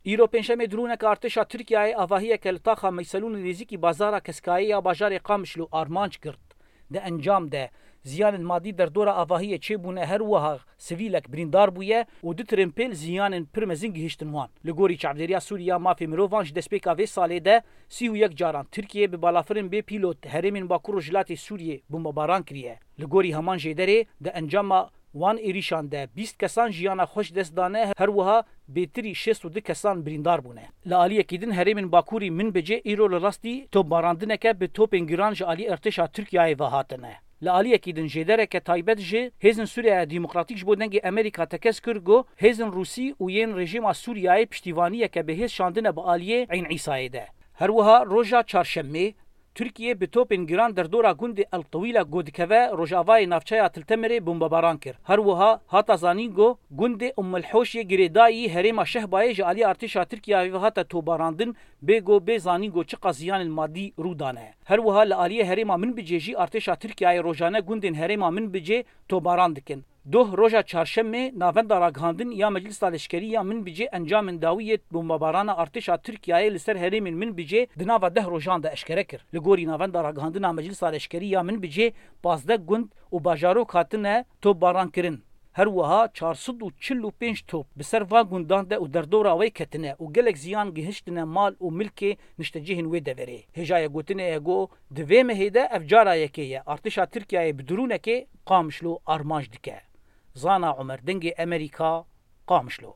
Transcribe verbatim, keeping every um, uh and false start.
ایرو پنجشنبه درونک ارتشا ترکیه آواهی که لطاقه میسلون نزیکی بازار کسکایی یا بازار قامشلو آرمانج کرد. ده انجام ده زیان مادی در دور آواهی چه بونه هر وها سویلک بریندار بویه و دو ترمپل زیان پرمزین گهشتنوان. لگوری چعبدریا سوریا مافی مروانج دسپیکا وی ساله ده سی و یک جاران ترکیه به بالافرین به پیلوت هرمین باکور و جلات سوریه بمباران کریه. لگوری همان جدره ده انجام وان ایریشان ده بیست کسان جیانا خوش دست دانه هر وها بهتری شصت و دو کسان بریندار بونه. لعالیه کدین هرمین باکوری من بجه ایرو لراستی توپ باراندنه که به توپ انگیران جالی ارتشا ترکیه و هاتنه. لعالیه کدین جدره که تایبت جه هزن سوریه دموکراتیک بودنگی امریکا تکس کرگو هزن روسی و ین رژیم سوریه پشتیوانیه که به هز شاندنه با آلیه عین عیسایه ده. هر وها روژا چهارشنبه ترکیه به توپ انگیران در دورا گوند الطویله گودکوه روجاوای نافچه تلتمره بمباران کرد. هر وها هاتا زانینگو گوند ام الحوشی گریدایی هرما شهبای جالی ارتشا ترکیه و هاتا توباراندن بگو به زانینگو چه قضیان المادی رودانه. هر وها لعالیه هرما من بجیجی ارتشا ترکیه روجانه گوندن هرما من بجی توباراندکن. دو روژا چهارشنبه ناوند راگهاندن یا مجلس لشکری یا من بجی انجام داویت بمباران ارتشا ترکیه لسر هرمین من بجی دناو ده روجان ده اشکره کر. لگوری ناوند راگهاندن مجلس لشکری یا من بجی پازده گوند و باجارو کاتنه توپ باران کرن. هر وها چهارصد و چهل و پنج توپ بسر وا گوندان ده و در دورا وی کتنه و گلک زیان گهشتنه مال و ملک نشتجهن وی دوره. هجای گوتنه اگو دوی مهیده افجارا یکیه ارتشا ترکیه بدرونه که قامشلو آرمانج دکه. زانا عمر دنگ امریکا قامشلو.